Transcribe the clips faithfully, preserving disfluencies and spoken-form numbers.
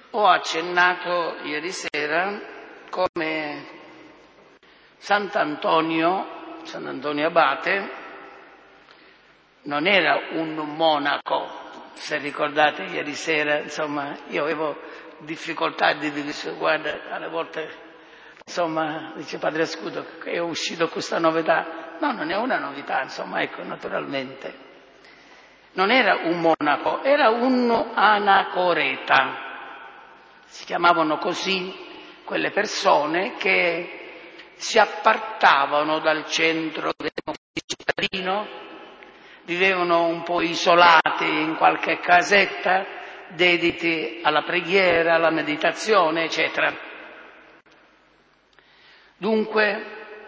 Ho accennato ieri sera come Sant'Antonio, Sant'Antonio Abate, non era un monaco. Se ricordate ieri sera, insomma, io avevo difficoltà di dire, guarda, alle volte, insomma, dice Padre Scudo, che è uscito questa novità. No, non è una novità, insomma, ecco, naturalmente. Non era un monaco, era un anacoreta. Si chiamavano così quelle persone che si appartavano dal centro cittadino, vivevano un po' isolati in qualche casetta, dediti alla preghiera, alla meditazione, eccetera. Dunque,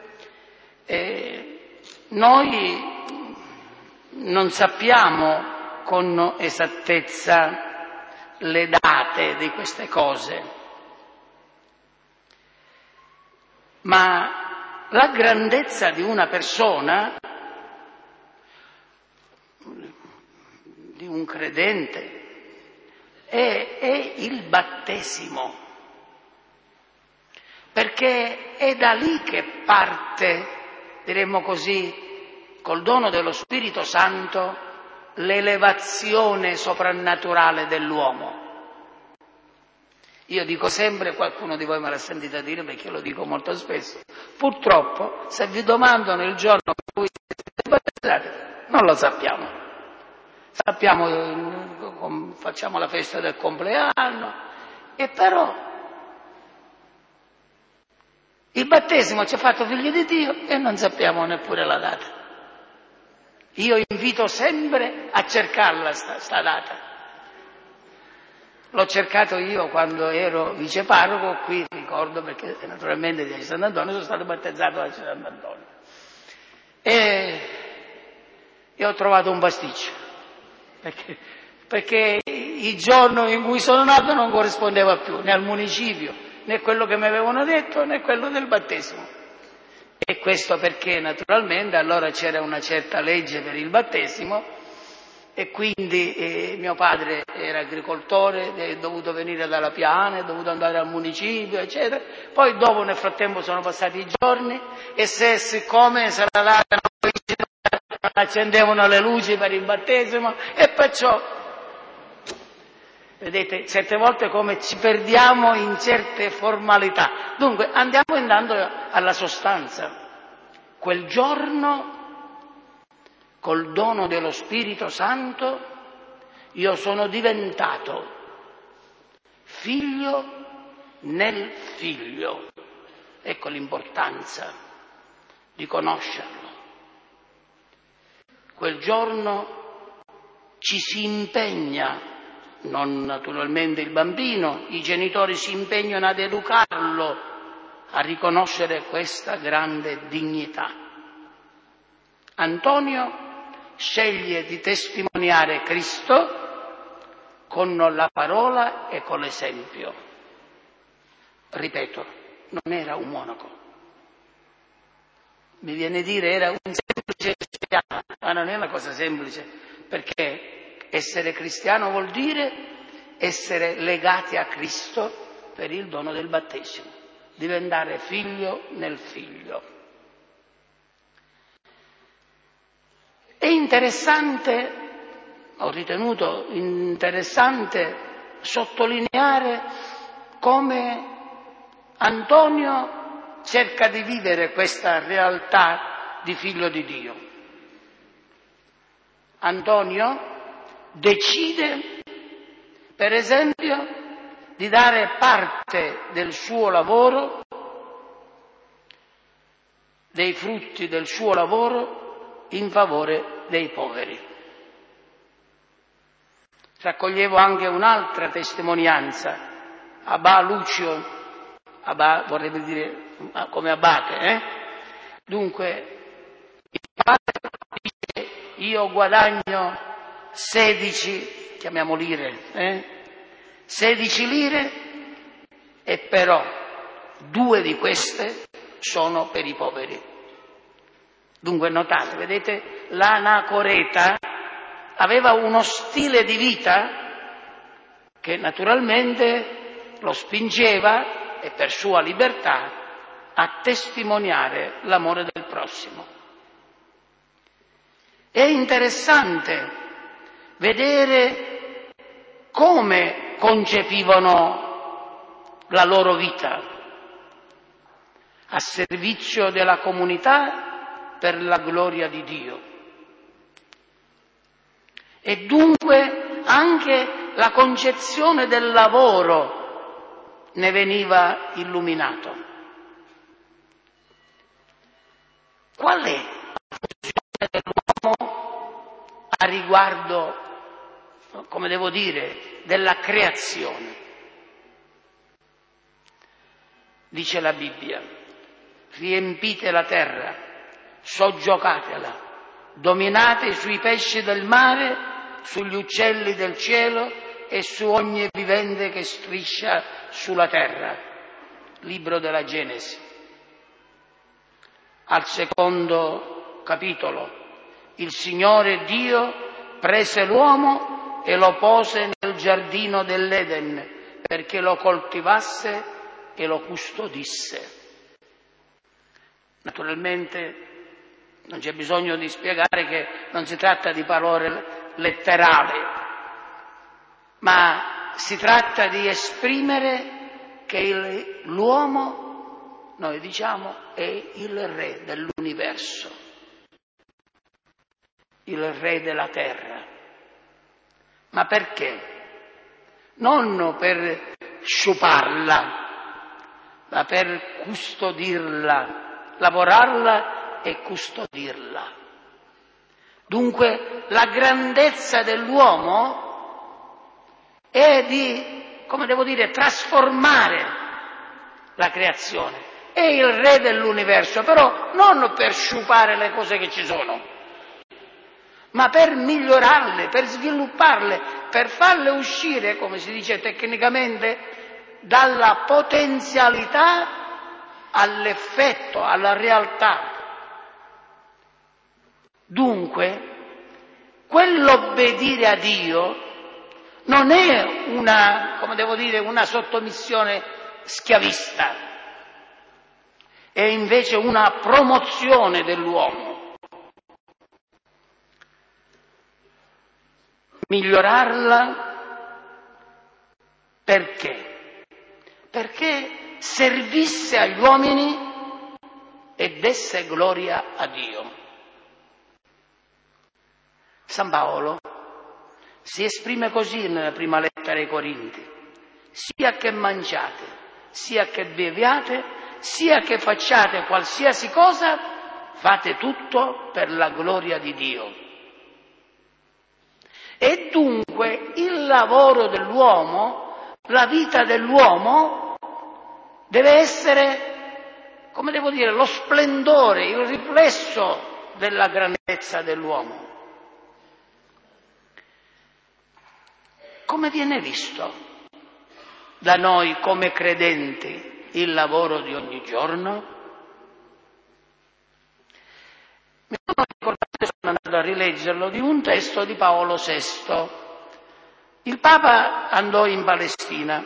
eh, noi non sappiamo con esattezza le date di queste cose, ma la grandezza di una persona, di un credente, è, è il battesimo, perché è da lì che parte, diremmo così, col dono dello Spirito Santo, l'elevazione soprannaturale dell'uomo. Io dico sempre, qualcuno di voi me l'ha sentita dire perché lo dico molto spesso, purtroppo se vi domandano il giorno in cui siete battezzati, non lo sappiamo. Sappiamo, facciamo la festa del compleanno, e però il battesimo ci ha fatto figli di Dio e non sappiamo neppure la data. Io invito sempre a cercarla sta, sta data. L'ho cercato io quando ero viceparroco, qui ricordo perché naturalmente di Sant'Antonio sono stato battezzato da Sant'Antonio. E, e ho trovato un pasticcio, perché, perché il giorno in cui sono nato non corrispondeva più né al municipio, né quello che mi avevano detto, né quello del battesimo. E questo perché naturalmente allora c'era una certa legge per il battesimo e quindi eh, mio padre era agricoltore, è dovuto venire dalla piana, è dovuto andare al municipio, eccetera. Poi dopo nel frattempo sono passati i giorni e se siccome se la data non accendevano le luci per il battesimo e perciò, vedete, certe volte come ci perdiamo in certe formalità. Dunque andiamo intanto alla sostanza. Quel giorno, col dono dello Spirito Santo, io sono diventato figlio nel figlio. Ecco l'importanza di conoscerlo. Quel giorno ci si impegna, non naturalmente il bambino, i genitori si impegnano ad educarlo a riconoscere questa grande dignità. Antonio sceglie di testimoniare Cristo con la parola e con l'esempio. Ripeto, non era un monaco. Mi viene a dire era un semplice cristiano, ma non è una cosa semplice, perché essere cristiano vuol dire essere legati a Cristo per il dono del battesimo, diventare figlio nel figlio. È interessante, ho ritenuto interessante sottolineare come Antonio cerca di vivere questa realtà di figlio di Dio. Antonio decide, per esempio, di dare parte del suo lavoro, dei frutti del suo lavoro, in favore dei poveri. Raccoglievo anche un'altra testimonianza, Abba Lucio, Abba vorrebbe dire come abate, eh? Dunque, il padre dice, io guadagno sedici, chiamiamo lire, eh? sedici lire, e però due di queste sono per i poveri. Dunque notate, vedete, l'anacoreta aveva uno stile di vita che naturalmente lo spingeva, e per sua libertà, a testimoniare l'amore del prossimo. È interessante vedere come concepivano la loro vita a servizio della comunità per la gloria di Dio. E dunque anche la concezione del lavoro ne veniva illuminato. Qual è la funzione dell'uomo a riguardo, come devo dire, della creazione? Dice la Bibbia: riempite la terra, soggiocatela, dominate sui pesci del mare, sugli uccelli del cielo e su ogni vivente che striscia sulla terra. Libro della Genesi. Al secondo capitolo, il Signore Dio prese l'uomo e lo pose nel giardino dell'Eden perché lo coltivasse e lo custodisse. Naturalmente non c'è bisogno di spiegare che non si tratta di parole letterali, ma si tratta di esprimere che il, l'uomo, noi diciamo, è il re dell'universo, il re della terra. Ma perché? Non per sciuparla, ma per custodirla, lavorarla e custodirla. Dunque la grandezza dell'uomo è di, come devo dire, trasformare la creazione. È il re dell'universo, però non per sciupare le cose che ci sono, ma per migliorarle, per svilupparle, per farle uscire, come si dice tecnicamente, dalla potenzialità all'effetto, alla realtà. Dunque, quell'obbedire a Dio non è una, come devo dire, una sottomissione schiavista, è invece una promozione dell'uomo. Migliorarla perché? Perché servisse agli uomini e desse gloria a Dio. San Paolo si esprime così nella prima lettera ai Corinti: sia che mangiate, sia che beviate, sia che facciate qualsiasi cosa, fate tutto per la gloria di Dio. E dunque il lavoro dell'uomo, la vita dell'uomo deve essere, come devo dire, lo splendore, il riflesso della grandezza dell'uomo. Come viene visto da noi come credenti il lavoro di ogni giorno? Mi sono ricordato, sono andato a rileggerlo, di un testo di Paolo sesto. Il Papa andò in Palestina.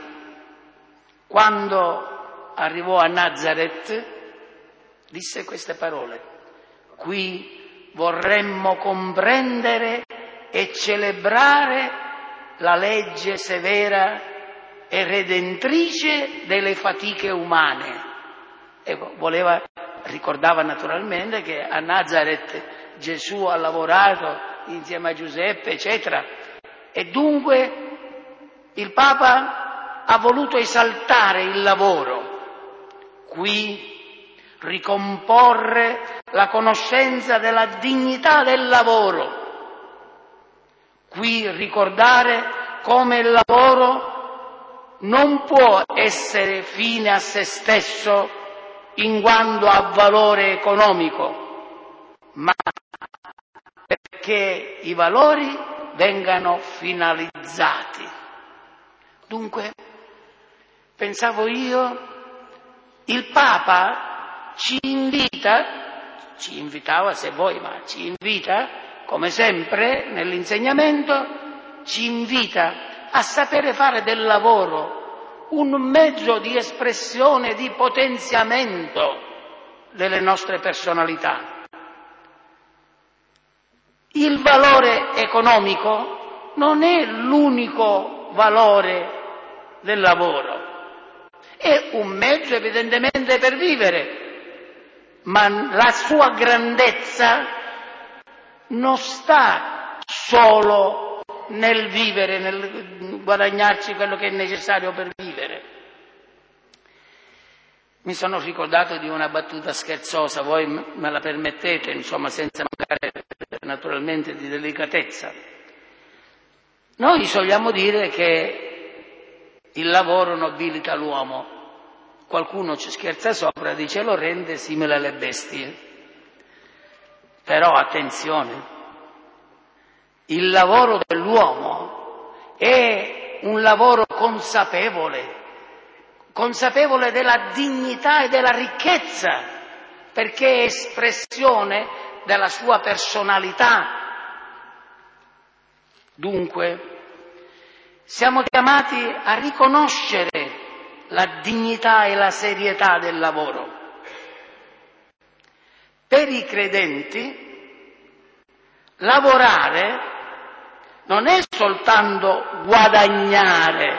Quando arrivò a Nazareth disse queste parole: qui vorremmo comprendere e celebrare la legge severa e redentrice delle fatiche umane. E voleva, ricordava naturalmente che a Nazareth Gesù ha lavorato insieme a Giuseppe, eccetera. E dunque il Papa ha voluto esaltare il lavoro, qui ricomporre la conoscenza della dignità del lavoro, qui ricordare come il lavoro non può essere fine a se stesso in quanto ha valore economico, ma perché i valori vengano finalizzati. Dunque, pensavo io, il Papa ci invita, ci invitava se vuoi, ma ci invita, come sempre nell'insegnamento, ci invita a sapere fare del lavoro un mezzo di espressione, di potenziamento delle nostre personalità. Il valore economico non è l'unico valore del lavoro, è un mezzo evidentemente per vivere, ma la sua grandezza non sta solo nel vivere, nel guadagnarci quello che è necessario per vivere. Mi sono ricordato di una battuta scherzosa, voi me la permettete, insomma, senza mancare naturalmente di delicatezza. Noi soliamo dire che il lavoro nobilita l'uomo. Qualcuno ci scherza sopra, dice lo rende simile alle bestie. Però attenzione, il lavoro dell'uomo è un lavoro consapevole, consapevole della dignità e della ricchezza, perché è espressione della sua personalità. Dunque, siamo chiamati a riconoscere la dignità e la serietà del lavoro. Per i credenti, lavorare non è soltanto guadagnare,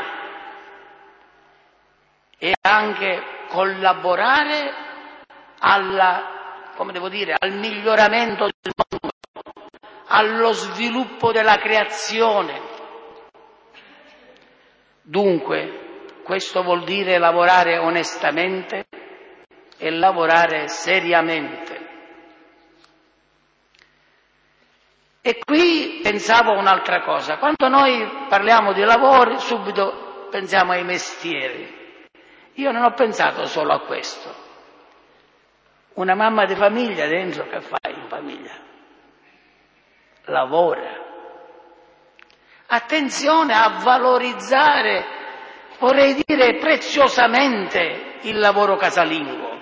è anche collaborare alla, come devo dire, al miglioramento del mondo, allo sviluppo della creazione. Dunque, questo vuol dire lavorare onestamente e lavorare seriamente. E qui pensavo a un'altra cosa. Quando noi parliamo di lavoro, subito pensiamo ai mestieri. Io non ho pensato solo a questo. Una mamma di famiglia dentro che fa in famiglia? Lavora. Attenzione a valorizzare, vorrei dire preziosamente, il lavoro casalingo.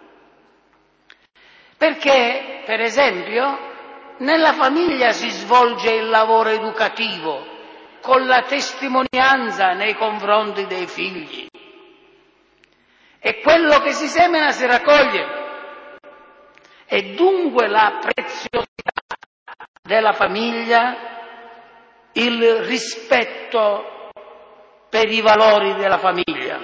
Perché, per esempio, nella famiglia si svolge il lavoro educativo con la testimonianza nei confronti dei figli. E quello che si semina si raccoglie. E dunque la preziosità della famiglia, il rispetto per i valori della famiglia.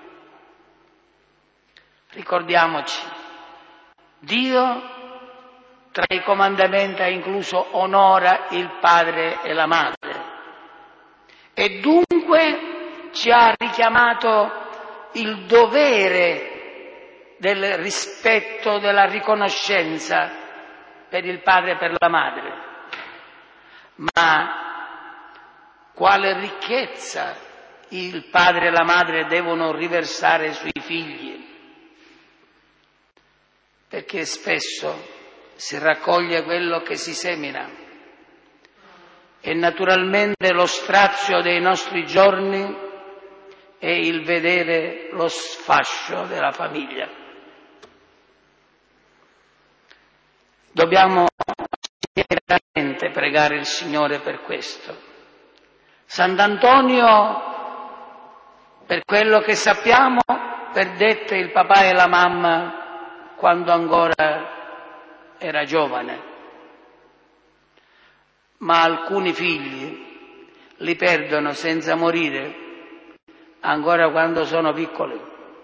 Ricordiamoci, Dio tra i comandamenti ha incluso onora il padre e la madre e dunque ci ha richiamato il dovere del rispetto, della riconoscenza per il padre e per la madre. Ma quale ricchezza il padre e la madre devono riversare sui figli? Perché spesso si raccoglie quello che si semina e naturalmente lo strazio dei nostri giorni è il vedere lo sfascio della famiglia. Dobbiamo veramente pregare il Signore per questo. Sant'Antonio, per quello che sappiamo, perdette il papà e la mamma quando ancora era giovane, ma alcuni figli li perdono senza morire ancora quando sono piccoli.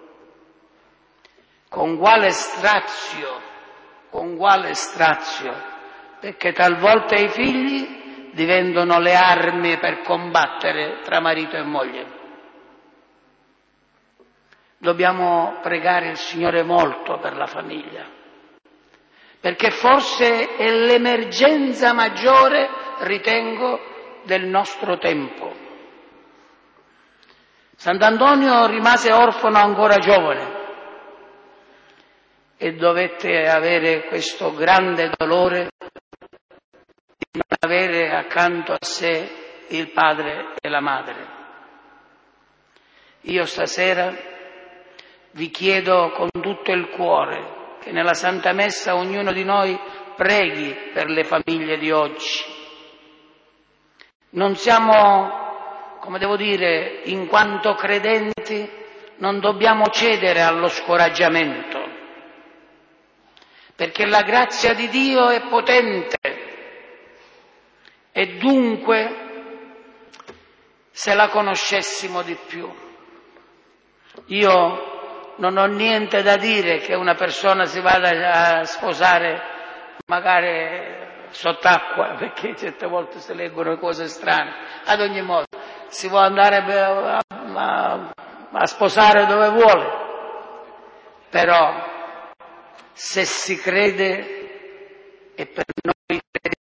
Con quale strazio, con quale strazio, perché talvolta i figli diventano le armi per combattere tra marito e moglie. Dobbiamo pregare il Signore molto per la famiglia, perché forse è l'emergenza maggiore, ritengo, del nostro tempo. Sant'Antonio rimase orfano ancora giovane e dovette avere questo grande dolore di non avere accanto a sé il padre e la madre. Io stasera vi chiedo con tutto il cuore che nella Santa Messa ognuno di noi preghi per le famiglie di oggi. Non siamo, come devo dire, in quanto credenti, credenti non dobbiamo cedere allo scoraggiamento, perché la grazia di Dio è potente e dunque, se la conoscessimo di più, io non ho niente da dire che una persona si vada a sposare magari sott'acqua, perché certe volte si leggono cose strane. Ad ogni modo, si può andare a, a, a sposare dove vuole, però se si crede, e per noi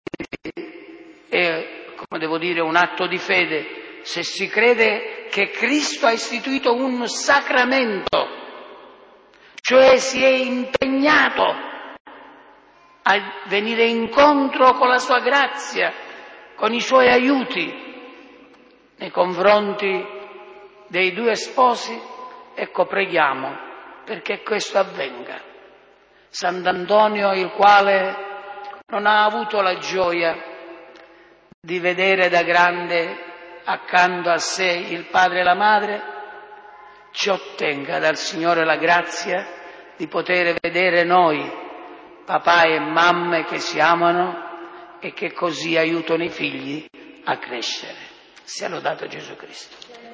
è, come devo dire, un atto di fede, se si crede che Cristo ha istituito un sacramento, cioè si è impegnato a venire incontro con la sua grazia, con i suoi aiuti nei confronti dei due sposi, ecco, preghiamo perché questo avvenga. Sant'Antonio, il quale non ha avuto la gioia di vedere da grande accanto a sé il padre e la madre, ci ottenga dal Signore la grazia di poter vedere noi papà e mamme che si amano e che così aiutano i figli a crescere. Sia lodato Gesù Cristo.